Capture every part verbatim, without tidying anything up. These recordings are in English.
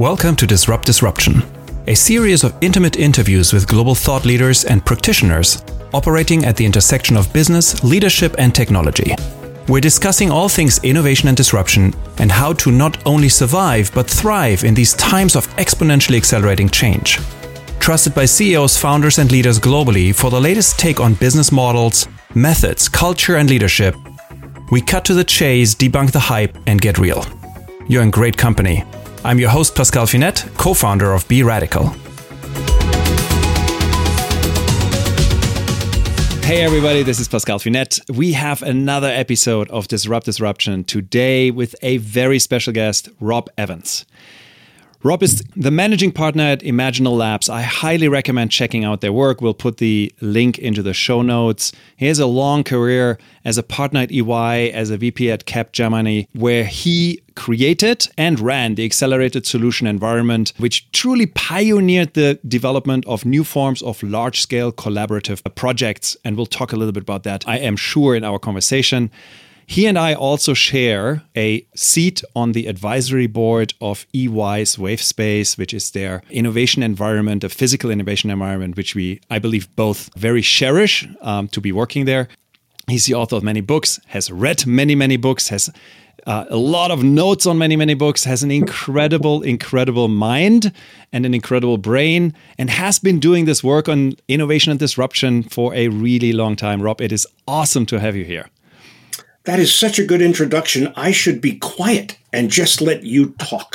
Welcome to Disrupt Disruption, a series of intimate interviews with global thought leaders and practitioners operating at the intersection of business, leadership, and technology. We're discussing all things innovation and disruption and how to not only survive but thrive in these times of exponentially accelerating change. Trusted by C E Os, founders, and leaders globally for the latest take on business models, methods, culture, and leadership, we cut to the chase, debunk the hype, and get real. You're in great company. I'm your host, Pascal Finette, co-founder of Be Radical. Hey everybody, this is Pascal Finette. We have another episode of Disrupt Disruption today with a very special guest, Rob Evans. Rob is the managing partner at Imaginal Labs. I highly recommend checking out their work. We'll put the link into the show notes. He has a long career as a partner at E Y, as a V P at Capgemini, where he created and ran the accelerated solution environment, which truly pioneered the development of new forms of large-scale collaborative projects. And we'll talk a little bit about that, I am sure, in our conversation. He and I also share a seat on the advisory board of E Y's Wavespace, which is their innovation environment, a physical innovation environment, which we, I believe, both very cherish um, to be working there. He's the author of many books, has read many, many books, has uh, a lot of notes on many, many books, has an incredible, incredible mind and an incredible brain, and has been doing this work on innovation and disruption for a really long time. Rob, it is awesome to have you here. That is such a good introduction. I should be quiet and just let you talk.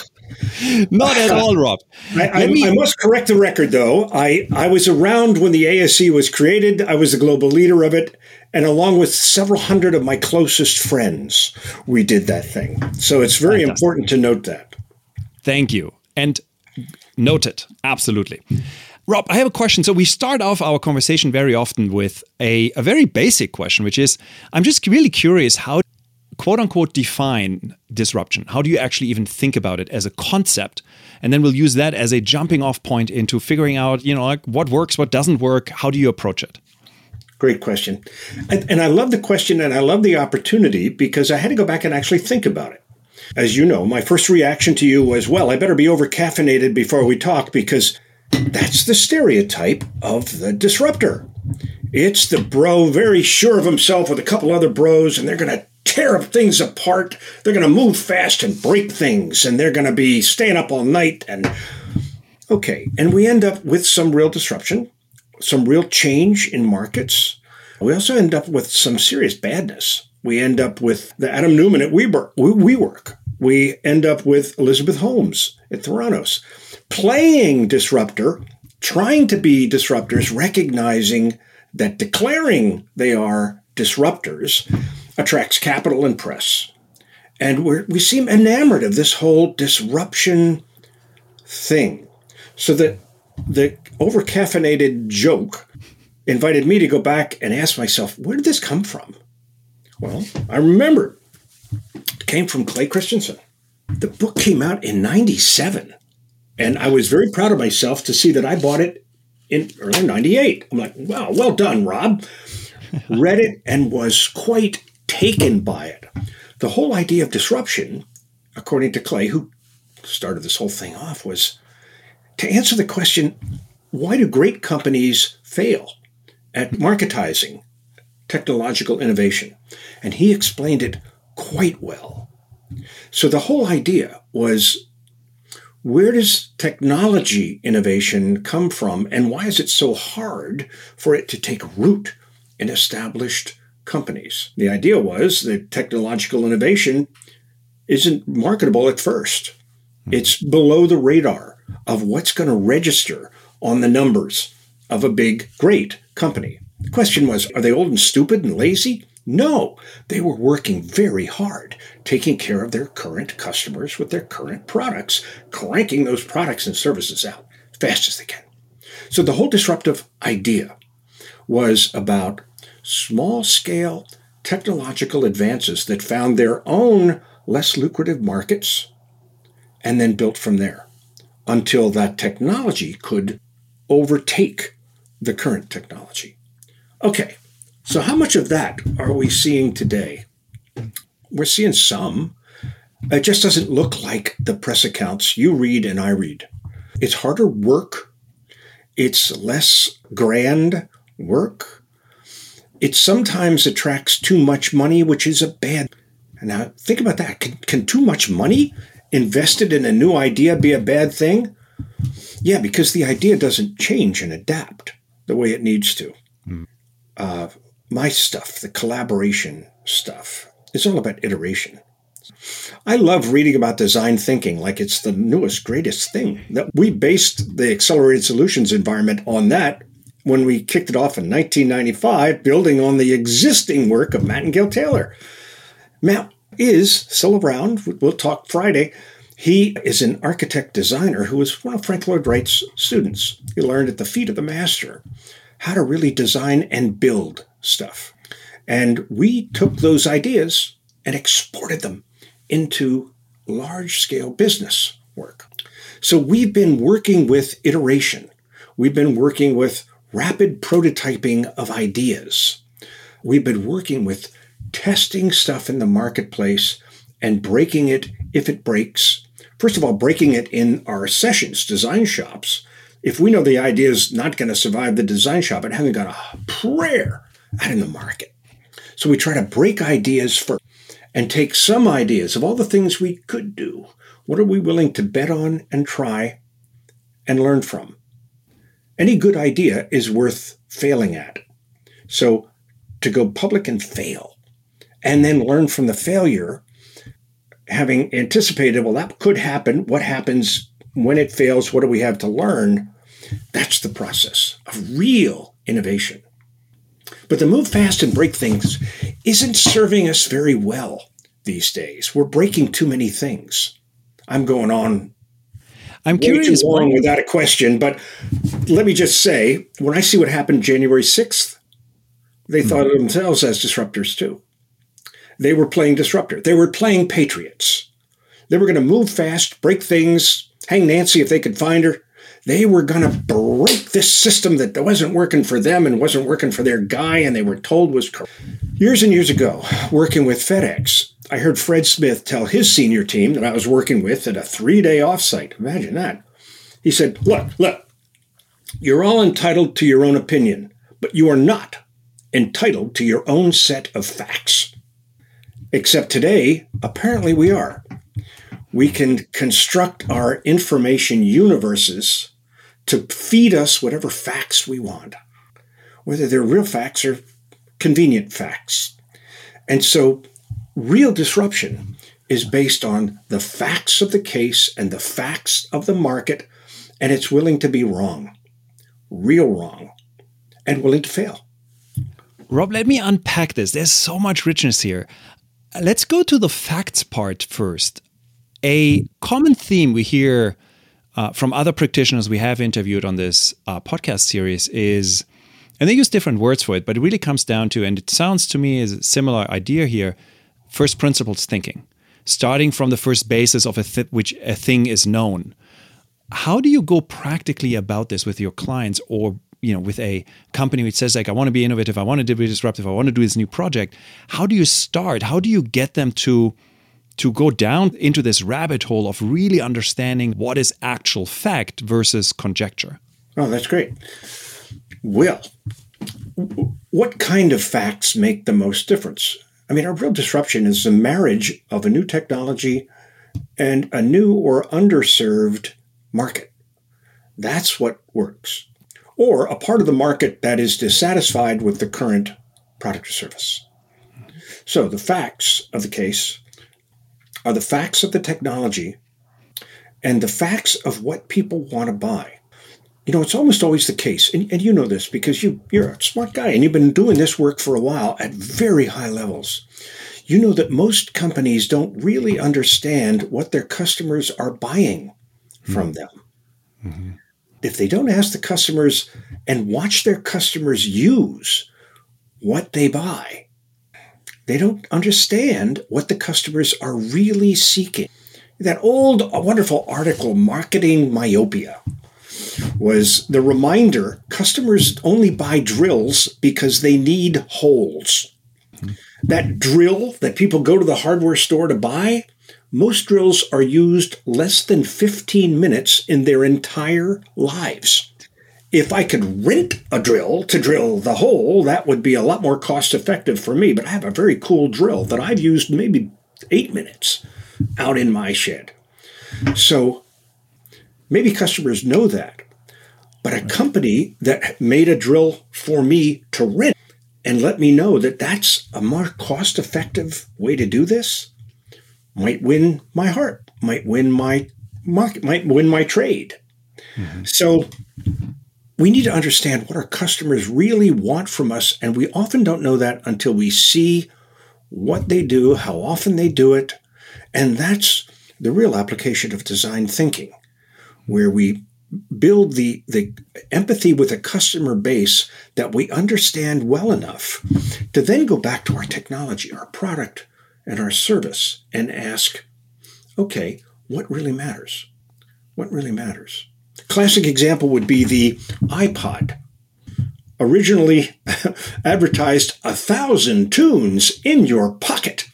Not at all, Rob. I, I, me... I must correct the record, though. I, I was around when the A S E was created. I was the global leader of it. And along with several hundred of my closest friends, we did that thing. So it's very Fantastic. important to note that. Thank you. And noted. Absolutely. Rob, I have a question. So we start off our conversation very often with a, a very basic question, which is, I'm just really curious how, quote unquote, define disruption. How do you actually even think about it as a concept? And then we'll use that as a jumping off point into figuring out, you know, like what works, what doesn't work. How do you approach it? Great question. And, and I love the question and I love the opportunity because I had to go back and actually think about it. As you know, my first reaction to you was, well, I better be over caffeinated before we talk because that's the stereotype of the disruptor. It's the bro very sure of himself with a couple other bros, and they're going to tear things apart. They're going to move fast and break things, and they're going to be staying up all night. And okay, and we end up with some real disruption, some real change in markets. We also end up with some serious badness. We end up with the Adam Newman at WeWork. WeWork. We end up with Elizabeth Holmes at Theranos. Playing disruptor, trying to be disruptors, recognizing that declaring they are disruptors attracts capital and press. And we're, we seem enamored of this whole disruption thing. So that the over-caffeinated joke invited me to go back and ask myself, where did this come from? Well, I remember it came from Clay Christensen. The book came out in ninety-seven. And I was very proud of myself to see that I bought it in early ninety-eight. I'm like, wow, well done, Rob. Read it and was quite taken by it. The whole idea of disruption, according to Clay, who started this whole thing off, was to answer the question, why do great companies fail at marketizing technological innovation? And he explained it quite well. So the whole idea was, where does technology innovation come from, and why is it so hard for it to take root in established companies? The idea was that technological innovation isn't marketable at first. It's below the radar of what's going to register on the numbers of a big, great company. The question was, are they old and stupid and lazy? No, they were working very hard, taking care of their current customers with their current products, cranking those products and services out as fast as they can. So the whole disruptive idea was about small-scale technological advances that found their own less lucrative markets and then built from there until that technology could overtake the current technology. Okay. So how much of that are we seeing today? We're seeing some. It just doesn't look like the press accounts you read and I read. It's harder work. It's less grand work. It sometimes attracts too much money, which is a bad. Now, think about that. Can, can too much money invested in a new idea be a bad thing? Yeah, because the idea doesn't change and adapt the way it needs to. Mm. Uh, my stuff, the collaboration stuff, is all about iteration. I love reading about design thinking like it's the newest, greatest thing. That we based the Accelerated Solutions environment on that when we kicked it off in nineteen ninety-five, building on the existing work of Matt and Gail Taylor. Matt is still around. We'll talk Friday. He is an architect designer who was one of Frank Lloyd Wright's students. He learned at the feet of the master how to really design and build stuff. And we took those ideas and exported them into large-scale business work. So we've been working with iteration. We've been working with rapid prototyping of ideas. We've been working with testing stuff in the marketplace and breaking it if it breaks. First of all, breaking it in our sessions, design shops. If we know the idea is not going to survive the design shop, it hasn't got a prayer out in the market. So we try to break ideas first and take some ideas of all the things we could do. What are we willing to bet on and try and learn from? Any good idea is worth failing at. So to go public and fail and then learn from the failure, having anticipated, well, that could happen. What happens when it fails? What do we have to learn? That's the process of real innovation. But the move fast and break things isn't serving us very well these days. We're breaking too many things. I'm going on I'm curious too long without a question, but let me just say, when I see what happened January sixth, they mm-hmm. thought of themselves as disruptors too. They were playing disruptor. They were playing patriots. They were going to move fast, break things, hang Nancy if they could find her. They were going to break this system that wasn't working for them and wasn't working for their guy, and they were told was corrupt. Years and years ago, working with FedEx, I heard Fred Smith tell his senior team that I was working with at a three-day offsite. Imagine that. He said, look, look, you're all entitled to your own opinion, but you are not entitled to your own set of facts. Except today, apparently we are. We can construct our information universes to feed us whatever facts we want, whether they're real facts or convenient facts. And so real disruption is based on the facts of the case and the facts of the market, and it's willing to be wrong, real wrong, and willing to fail. Rob, let me unpack this. There's so much richness here. Let's go to the facts part first. A common theme we hear uh, from other practitioners we have interviewed on this uh, podcast series is, and they use different words for it, but it really comes down to, and it sounds to me as a similar idea here, first principles thinking, starting from the first basis of a th- which a thing is known. How do you go practically about this with your clients, or you know, with a company which says, like, I want to be innovative, I want to be disruptive, I want to do this new project? How do you start? How do you get them to to go down into this rabbit hole of really understanding what is actual fact versus conjecture? Oh, that's great. Well, what kind of facts make the most difference? I mean, a real disruption is the marriage of a new technology and a new or underserved market. That's what works. Or a part of the market that is dissatisfied with the current product or service. So the facts of the case are the facts of the technology and the facts of what people want to buy. You know, it's almost always the case, and, and you know this because you, you're a smart guy and you've been doing this work for a while at very high levels. You know that most companies don't really understand what their customers are buying mm-hmm. from them. Mm-hmm. If they don't ask the customers and watch their customers use what they buy, they don't understand what the customers are really seeking. That old, wonderful article, Marketing Myopia, was the reminder customers only buy drills because they need holes. Mm-hmm. That drill that people go to the hardware store to buy most drills are used less than fifteen minutes in their entire lives. If I could rent a drill to drill the hole, that would be a lot more cost effective for me. But I have a very cool drill that I've used maybe eight minutes out in my shed. So maybe customers know that. But a company that made a drill for me to rent and let me know that that's a more cost effective way to do this might win my heart, might win my market, might win my trade. Mm-hmm. So we need to understand what our customers really want from us, and we often don't know that until we see what they do, how often they do it, and that's the real application of design thinking, where we build the, the empathy with a customer base that we understand well enough to then go back to our technology, our product, and our service and ask, okay, what really matters? What really matters? Classic example would be the iPod. Originally advertised a thousand tunes in your pocket.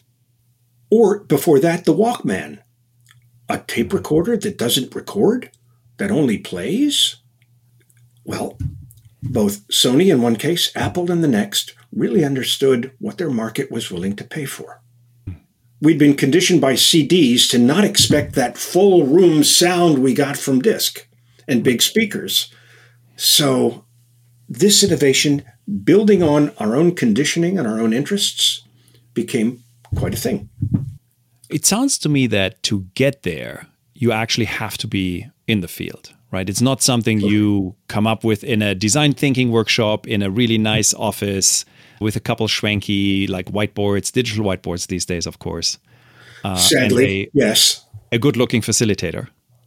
Or before that, the Walkman. A tape recorder that doesn't record, that only plays? Well, both Sony in one case, Apple in the next, really understood what their market was willing to pay for. We'd been conditioned by C Ds to not expect that full room sound we got from disc and big speakers. So this innovation, building on our own conditioning and our own interests, became quite a thing. It sounds to me that to get there, you actually have to be in the field, right? It's not something you come up with in a design thinking workshop in a really nice office with a couple schwanky like whiteboards, digital whiteboards these days, of course. Uh, Sadly, a, yes. A good-looking facilitator.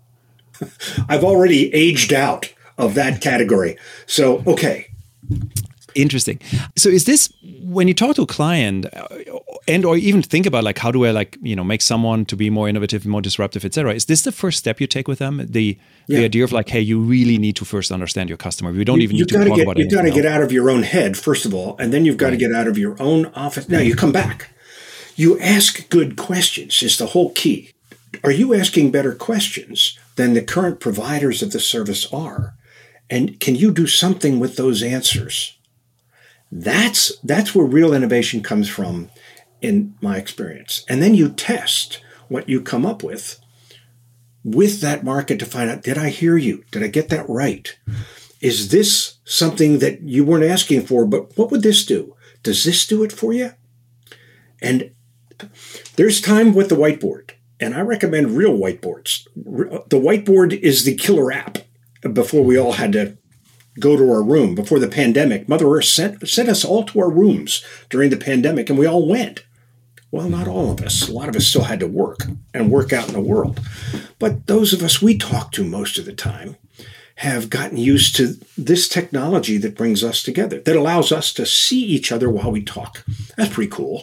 I've already aged out of that category. So, okay. Interesting. So is this, when you talk to a client and or even think about like, how do I like, you know, make someone to be more innovative, more disruptive, et cetera, is this the first step you take with them? The yeah. the idea of like, hey, you really need to first understand your customer. We don't you, even need to talk get, about it. You've got to get out of your own head, first of all, and then you've got right. to get out of your own office. Now you come back. You ask good questions is the whole key. Are you asking better questions than the current providers of the service are? And can you do something with those answers? That's that's where real innovation comes from in my experience. And then you test what you come up with with that market to find out, did I hear you? Did I get that right? Is this something that you weren't asking for, but what would this do? Does this do it for you? And there's time with the whiteboard. And I recommend real whiteboards. The whiteboard is the killer app. Before we all had to go to our room, before the pandemic, Mother Earth sent, sent us all to our rooms during the pandemic, and we all went. Well, not all of us. A lot of us still had to work and work out in the world. But those of us we talk to most of the time have gotten used to this technology that brings us together, that allows us to see each other while we talk. That's pretty cool.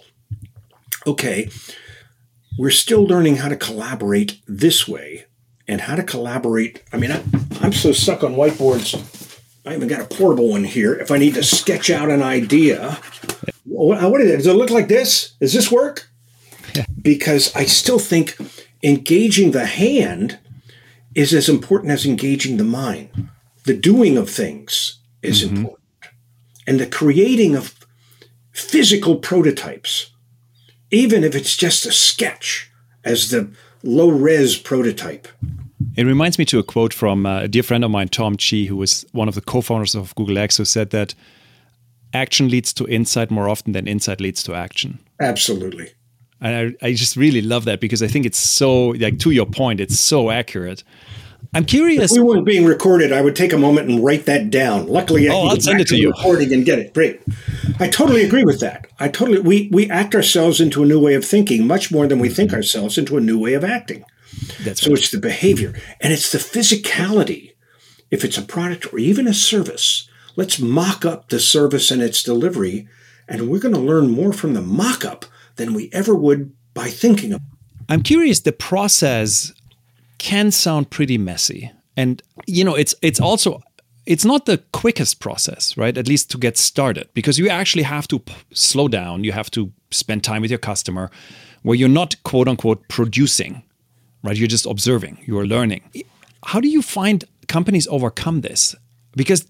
Okay. We're still learning how to collaborate this way and how to collaborate. I mean, I, I'm so stuck on whiteboards. I even got a portable one here. If I need to sketch out an idea, what, what is it? Does it look like this? Does this work? Yeah. Because I still think engaging the hand is as important as engaging the mind. The doing of things is mm-hmm. important. And the creating of physical prototypes, even if it's just a sketch as the low-res prototype. It reminds me to a quote from a dear friend of mine, Tom Chi, who was one of the co-founders of Google X, who said that action leads to insight more often than insight leads to action. Absolutely. And I, I just really love that because I think it's so, like to your point, it's so accurate. I'm curious. If we weren't being recorded, I would take a moment and write that down. Luckily, I oh, can I'll go send back it to to you. Recording and get it. Great. I totally agree with that. I totally we we act ourselves into a new way of thinking much more than we think ourselves into a new way of acting. That's so right. It's the behavior and it's the physicality. If it's a product or even a service, let's mock up the service and its delivery, and we're going to learn more from the mock-up than we ever would by thinking of. I'm curious. The process can sound pretty messy. And, you know, it's it's also, it's not the quickest process, right? At least to get started, because you actually have to p- slow down. You have to spend time with your customer. where you're not quote unquote producing, right? You're just observing, you're learning. How do you find companies overcome this? Because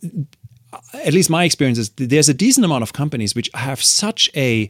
at least my experience is there's a decent amount of companies which have such a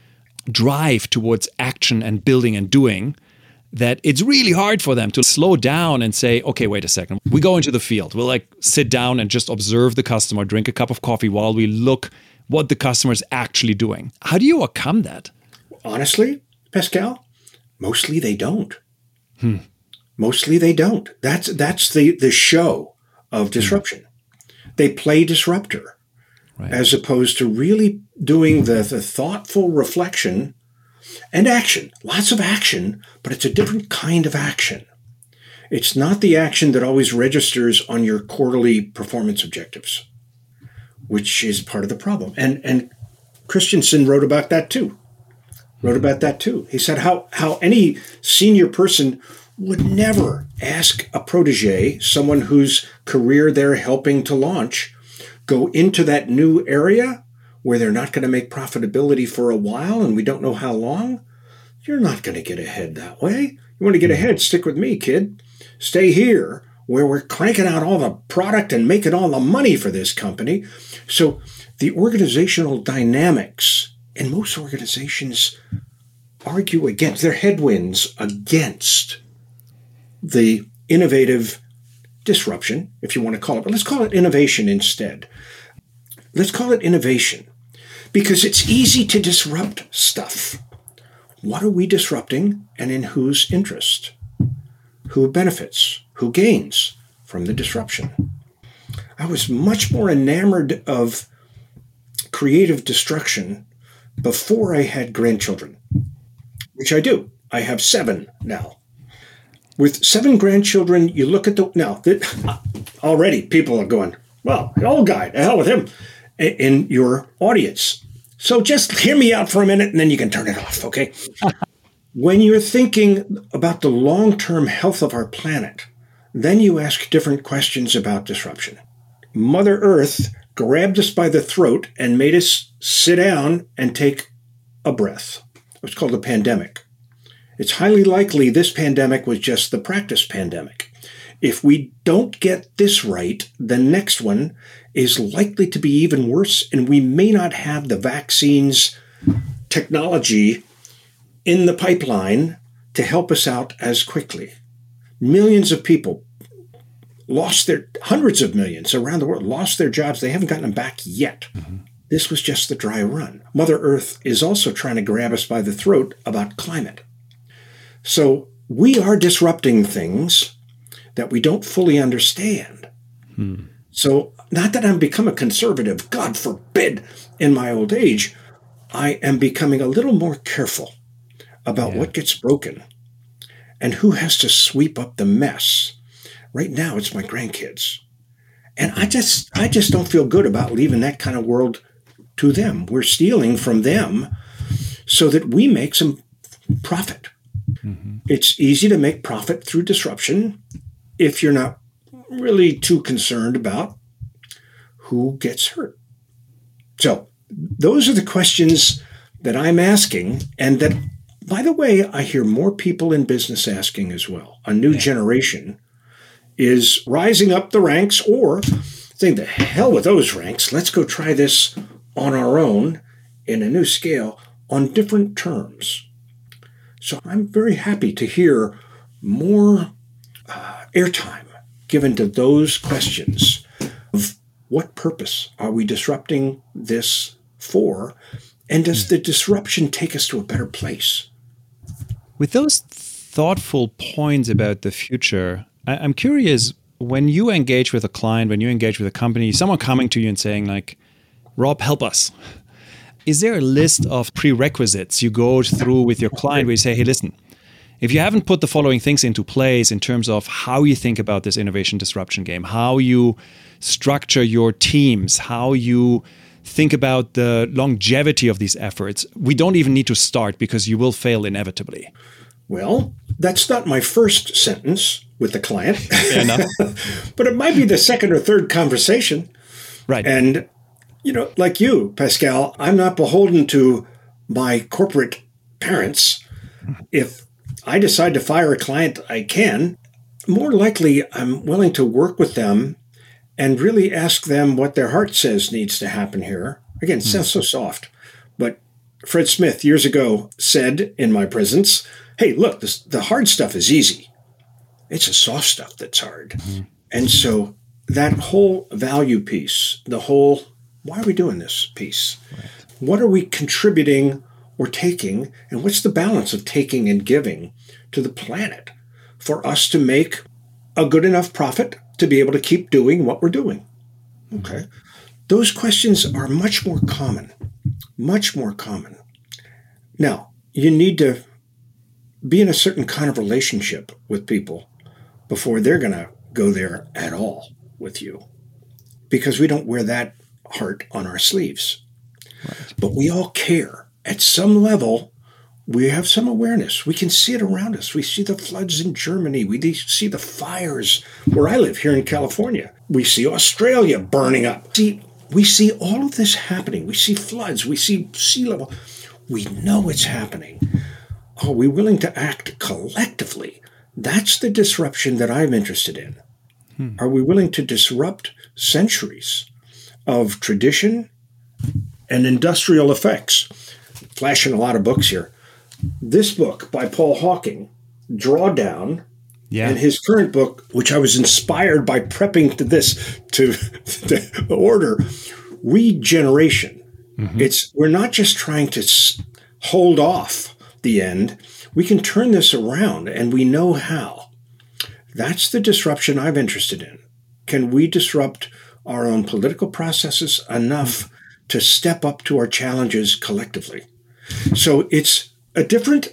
drive towards action and building and doing that it's really hard for them to slow down and say, okay, wait a second. We go into the field. We'll like sit down and just observe the customer, drink a cup of coffee while we look what the customer is actually doing. How do you overcome that? Honestly, Pascal, mostly they don't. Hmm. Mostly they don't. That's that's the, the show of disruption. Hmm. They play disruptor, right, as opposed to really doing the, the thoughtful reflection and action. Lots of action, but it's a different kind of action. It's not the action that always registers on your quarterly performance objectives, which is part of the problem. And and Christensen wrote about that too. Wrote about that too. He said how how any senior person would never ask a protege, someone whose career they're helping to launch, go into that new area where they're not going to make profitability for a while and we don't know how long. You're not going to get ahead that way. You want to get ahead, stick with me, kid. Stay here where we're cranking out all the product and making all the money for this company. So the organizational dynamics in most organizations argue against, they're headwinds against the innovative disruption, if you want to call it, but let's call it innovation instead. Let's call it innovation because it's easy to disrupt stuff. What are we disrupting and in whose interest? Who benefits? Who gains from the disruption? I was much more enamored of creative destruction before I had grandchildren, which I do. I have seven now. With seven grandchildren, you look at the, now, that, already people are going, well, an old guy, the hell with him, in your audience. So just hear me out for a minute and then you can turn it off, okay? When you're thinking about the long-term health of our planet, then you ask different questions about disruption. Mother Earth grabbed us by the throat and made us sit down and take a breath. It's called a pandemic. It's highly likely this pandemic was just the practice pandemic. If we don't get this right, the next one is likely to be even worse, and we may not have the vaccines technology in the pipeline to help us out as quickly. Millions of people lost their, hundreds of millions around the world lost their jobs. They haven't gotten them back yet. Mm-hmm. This was just the dry run. Mother Earth is also trying to grab us by the throat about climate. So we are disrupting things that we don't fully understand. Hmm. So not that I'm become a conservative, God forbid, in my old age, I am becoming a little more careful about yeah. what gets broken and who has to sweep up the mess. Right now, it's my grandkids. And I just, I just don't feel good about leaving that kind of world to them. We're stealing from them so that we make some profit. Mm-hmm. It's easy to make profit through disruption if you're not really too concerned about who gets hurt. So those are the questions that I'm asking, and that, by the way, I hear more people in business asking as well. A new yeah. generation is rising up the ranks or saying, the hell with those ranks. Let's go try this on our own in a new scale on different terms. So I'm very happy to hear more uh, airtime given to those questions of what purpose are we disrupting this for, and does the disruption take us to a better place? With those thoughtful points about the future, I- I'm curious, when you engage with a client, when you engage with a company, someone coming to you and saying like, Rob, help us. Is there a list of prerequisites you go through with your client where you say, hey, listen, if you haven't put the following things into place in terms of how you think about this innovation disruption game, how you structure your teams, how you think about the longevity of these efforts, we don't even need to start because you will fail inevitably. Well, that's not my first sentence with the client. Fair enough. But it might be the second or third conversation. Right. And you know, like you, Pascal, I'm not beholden to my corporate parents If I decide to fire a client, I can. More likely, I'm willing to work with them and really ask them what their heart says needs to happen here. Again, it sounds so soft, but Fred Smith years ago said in my presence, hey, look, this, the hard stuff is easy. It's the soft stuff that's hard. Mm-hmm. And so that whole value piece, the whole, why are we doing this piece? Right. What are we contributing or taking? And what's the balance of taking and giving to the planet for us to make a good enough profit to be able to keep doing what we're doing? Okay. Those questions are much more common, much more common. Now, you need to be in a certain kind of relationship with people before they're going to go there at all with you, because we don't wear that heart on our sleeves. Right. But we all care. At some level, we have some awareness. We can see it around us. We see the floods in Germany. We see the fires where I live here in California. We see Australia burning up. See, we see all of this happening. We see floods. We see sea level. We know it's happening. Are we willing to act collectively? That's the disruption that I'm interested in. Hmm. Are we willing to disrupt centuries of tradition and industrial effects? Flashing a lot of books here. This book by Paul Hawking, Drawdown, yeah. and his current book, which I was inspired by prepping to this to the order, Regeneration. Mm-hmm. It's we're not just trying to hold off the end. We can turn this around, and we know how. That's the disruption I'm interested in. Can we disrupt our own political processes enough to step up to our challenges collectively? So it's a different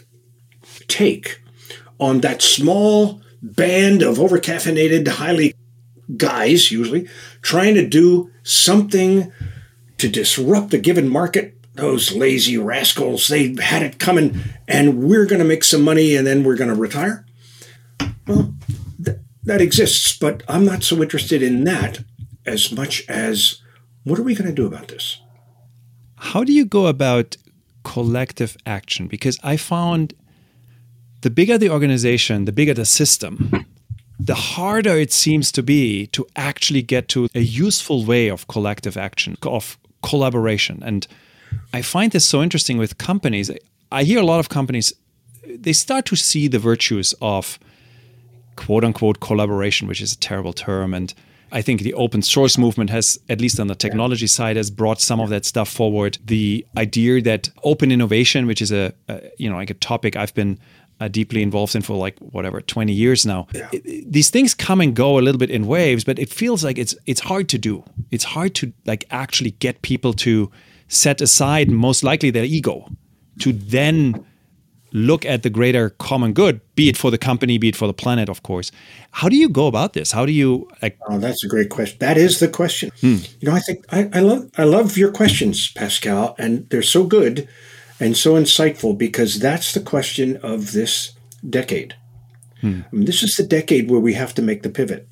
take on that small band of overcaffeinated, highly guys, usually, trying to do something to disrupt a given market. Those lazy rascals, they had it coming, and we're going to make some money, and then we're going to retire. Well, th- that exists, but I'm not so interested in that as much as, what are we going to do about this? How do you go about collective action? Because I found the bigger the organization, the bigger the system, the harder it seems to be to actually get to a useful way of collective action, of collaboration. And I find this so interesting with companies. I hear a lot of companies, they start to see the virtues of quote unquote collaboration, which is a terrible term. And I think the open source movement has, at least on the technology side, has brought some of that stuff forward. The idea that open innovation, which is a, a you know like a topic I've been uh, deeply involved in for like whatever twenty years now. Yeah. It, these things come and go a little bit in waves, but it feels like it's it's hard to do. It's hard to like actually get people to set aside most likely their ego to then look at the greater common good, be it for the company, be it for the planet, of course. How do you go about this? How do you like? Oh, that's a great question. That is the question. Hmm. You know, I think I, I love I love your questions, Pascal, and they're so good and so insightful, because that's the question of this decade. Hmm. I mean, this is the decade where we have to make the pivot.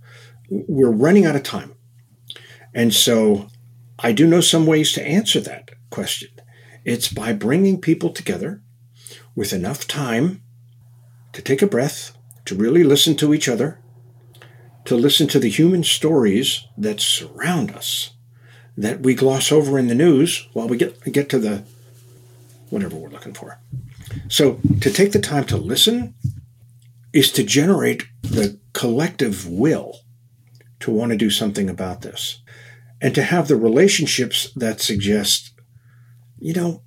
We're running out of time. And so I do know some ways to answer that question. It's by bringing people together with enough time to take a breath, to really listen to each other, to listen to the human stories that surround us, that we gloss over in the news while we get, get to the whatever we're looking for. So to take the time to listen is to generate the collective will to want to do something about this, and to have the relationships that suggest, you know,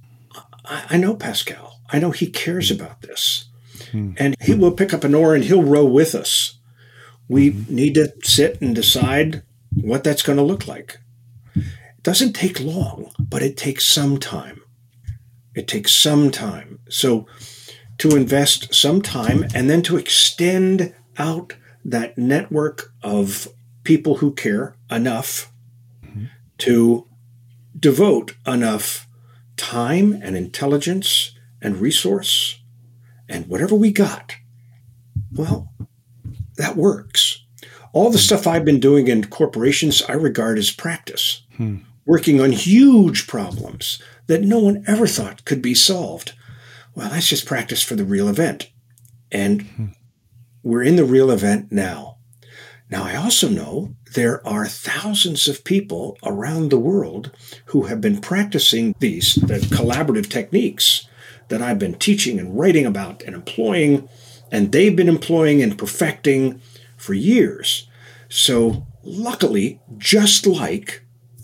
I, I know Pascal. I know he cares about this. Hmm. And he will pick up an oar and he'll row with us. We mm-hmm. need to sit and decide what that's going to look like. It doesn't take long, but it takes some time. It takes some time. So to invest some time and then to extend out that network of people who care enough mm-hmm. to devote enough time and intelligence and resource and whatever we got, well, that works. All the stuff I've been doing in corporations, I regard as practice, hmm. working on huge problems that no one ever thought could be solved. well, that's just practice for the real event. And hmm. we're in the real event now. Now, I also know there are thousands of people around the world who have been practicing these the collaborative techniques that I've been teaching and writing about and employing, and they've been employing and perfecting for years. So luckily, just like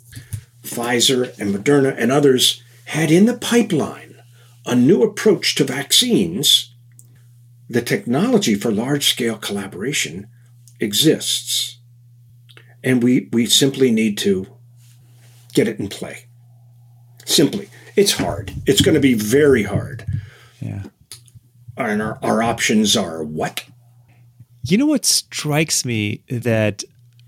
Pfizer and Moderna and others had in the pipeline a new approach to vaccines, the technology for large-scale collaboration exists. And we, we simply need to get it in play. Simply. It's hard. It's going to be very hard. Yeah. And our, our options are what? You know what strikes me that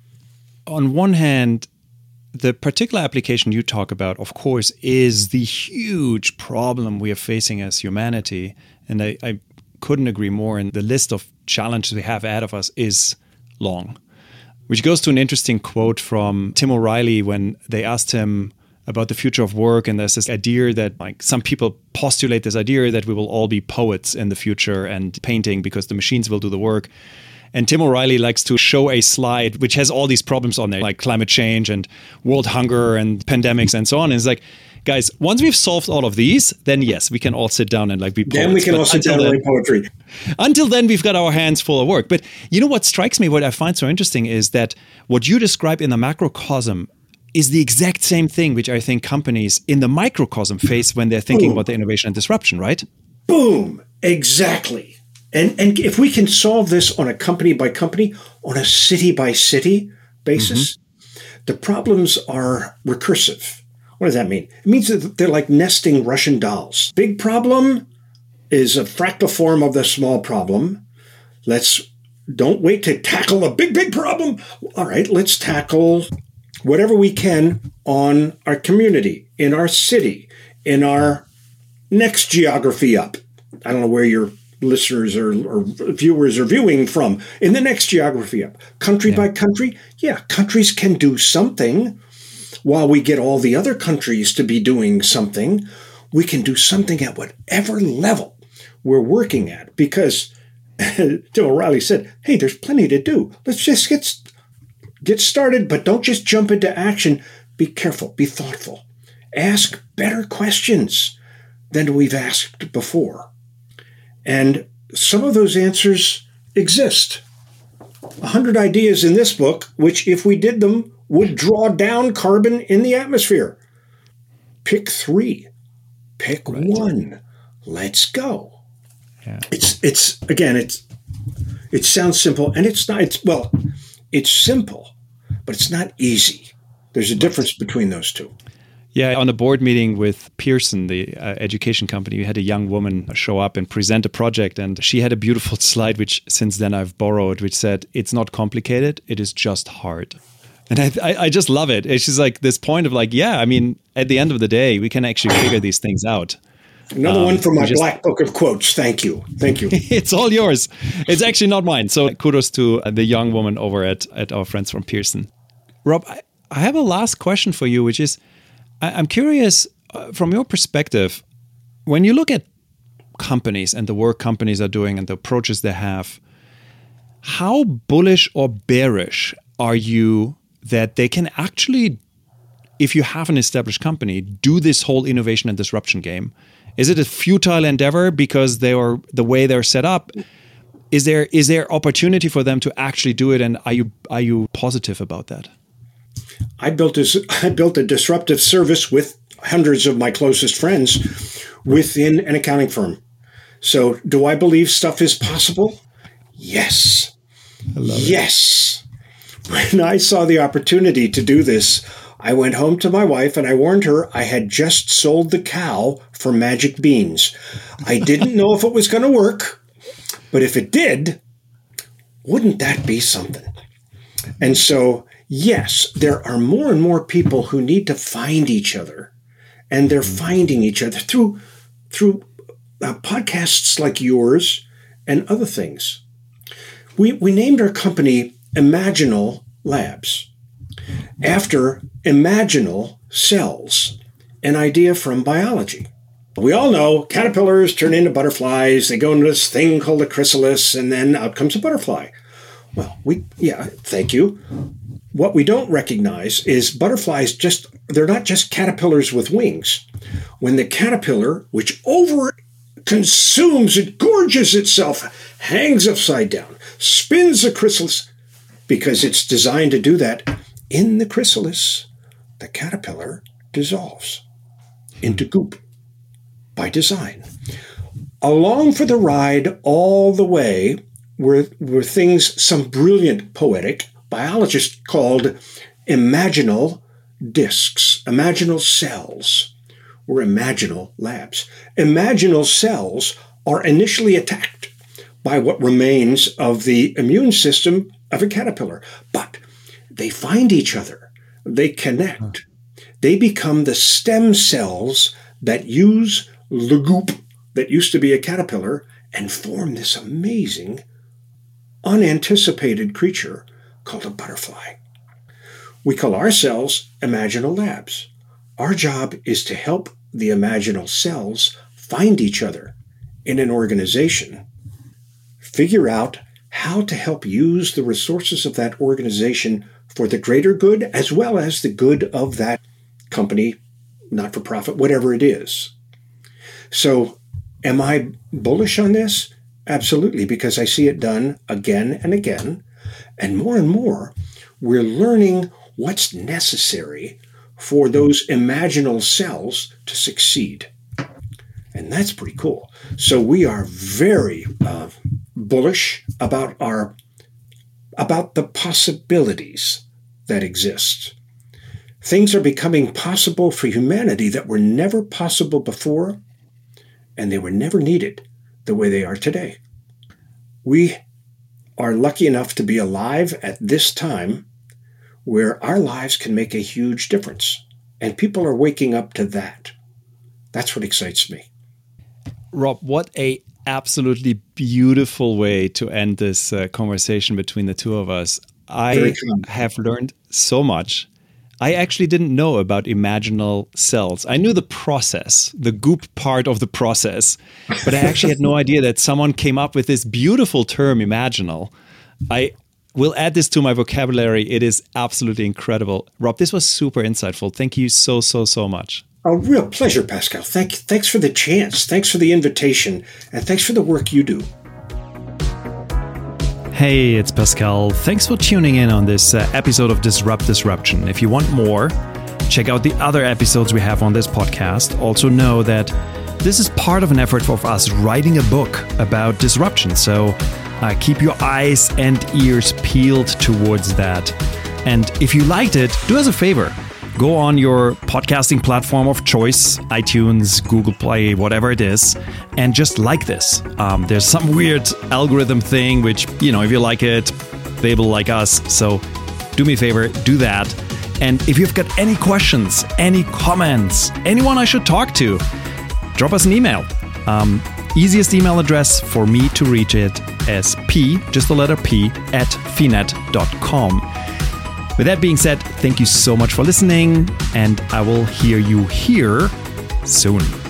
on one hand, the particular application you talk about, of course, is the huge problem we are facing as humanity. And I, I couldn't agree more. And the list of challenges we have ahead of us is long, which goes to an interesting quote from Tim O'Reilly when they asked him about the future of work. And there's this idea that like some people postulate this idea that we will all be poets in the future and painting because the machines will do the work. And Tim O'Reilly likes to show a slide which has all these problems on there, like climate change and world hunger and pandemics and so on. And it's like, guys, once we've solved all of these, then yes, we can all sit down and like be poets. Then we can but all sit down and write poetry. Until then, we've got our hands full of work. But you know what strikes me, what I find so interesting is that what you describe in the macrocosm is the exact same thing which I think companies in the microcosm face when they're thinking Boom. About the innovation and disruption, right? Boom. Exactly. And and if we can solve this on a company by company, on a city by city basis, mm-hmm. the problems are recursive. What does that mean? It means that they're like nesting Russian dolls. Big problem is a fractal form of the small problem. Let's don't wait to tackle a big, big problem. All right, let's tackle whatever we can on our community, in our city, in our next geography up. I don't know where your listeners or, or viewers are viewing from. In the next geography up. Country yeah. by country, yeah, countries can do something. While we get all the other countries to be doing something, we can do something at whatever level we're working at. Because Tim O'Reilly said, hey, there's plenty to do. Let's just get, get started, but don't just jump into action. Be careful, be thoughtful. Ask better questions than we've asked before. And some of those answers exist. A hundred ideas in this book, which if we did them, would draw down carbon in the atmosphere. Pick three. Pick right. one. Let's go. Yeah. It's it's again, it's it sounds simple, and it's not. It's well, it's simple, but it's not easy. There's a right. difference between those two. Yeah, on a board meeting with Pearson, the uh, education company, we had a young woman show up and present a project, and she had a beautiful slide, which since then I've borrowed, which said, "It's not complicated, it is just hard." And I, I, I just love it. It's just like this point of like, yeah, I mean, at the end of the day, we can actually figure these things out. Another um, one from my just, black book of quotes. Thank you. Thank you. It's all yours. It's actually not mine. So kudos to the young woman over at, at our friends from Pearson. Rob, I, I have a last question for you, which is, I, I'm curious, uh, from your perspective, when you look at companies and the work companies are doing and the approaches they have, how bullish or bearish are you that they can actually, if you have an established company, do this whole innovation and disruption game? Is it a futile endeavor because they are the way they're set up? Is there is there opportunity for them to actually do it? And are you are you positive about that? I built a, I built a disruptive service with hundreds of my closest friends within an accounting firm. So do I believe stuff is possible? Yes. I love it. Yes. When I saw the opportunity to do this, I went home to my wife and I warned her I had just sold the cow for magic beans. I didn't know if it was going to work, but if it did, wouldn't that be something? And so, yes, there are more and more people who need to find each other, and they're finding each other through, through uh, podcasts like yours and other things. We, we named our company Imaginal Labs, after imaginal cells, an idea from biology. We all know caterpillars turn into butterflies. They go into this thing called a chrysalis, and then out comes a butterfly. Well, we, yeah, thank you. What we don't recognize is butterflies just, they're not just caterpillars with wings. When the caterpillar, which over consumes, it gorges itself, hangs upside down, spins a chrysalis, because it's designed to do that, in the chrysalis, the caterpillar dissolves into goop by design. Along for the ride all the way were, were things some brilliant poetic biologists called imaginal discs, imaginal cells, or imaginal labs. Imaginal cells are initially attacked by what remains of the immune system of a caterpillar, but they find each other, they connect, they become the stem cells that use the goop that used to be a caterpillar and form this amazing, unanticipated creature called a butterfly. We call our cells imaginal labs. Our job is to help the imaginal cells find each other in an organization, figure out how to help use the resources of that organization for the greater good as well as the good of that company, not-for-profit, whatever it is. So am I bullish on this? Absolutely, because I see it done again and again. And more and more, we're learning what's necessary for those imaginal cells to succeed. And that's pretty cool. So we are very uh, bullish about our about the possibilities that exist. Things are becoming possible for humanity that were never possible before, and they were never needed the way they are today. We are lucky enough to be alive at this time where our lives can make a huge difference, and people are waking up to that. That's what excites me. Rob, what a absolutely beautiful way to end this uh, conversation between the two of us. I have learned so much. I actually didn't know about imaginal cells. I knew the process, the goop part of the process, but I actually had no idea that someone came up with this beautiful term, imaginal. I will add this to my vocabulary. It is absolutely incredible. Rob, this was super insightful. Thank you so, so, so much. A real pleasure, Pascal. Thank, thanks for the chance. Thanks for the invitation. And thanks for the work you do. Hey, it's Pascal. Thanks for tuning in on this uh, episode of Disrupt Disruption. If you want more, check out the other episodes we have on this podcast. Also know that this is part of an effort of us writing a book about disruption. So uh, keep your eyes and ears peeled towards that. And if you liked it, do us a favor. Go on your podcasting platform of choice, iTunes, Google Play, whatever it is, and just like this. Um, there's some weird algorithm thing, which, you know, if you like it, they will like us. So do me a favor, do that. And if you've got any questions, any comments, anyone I should talk to, drop us an email. Um, easiest email address for me to reach it is p, just the letter p, at finet dot com. With that being said, thank you so much for listening, and I will hear you here soon.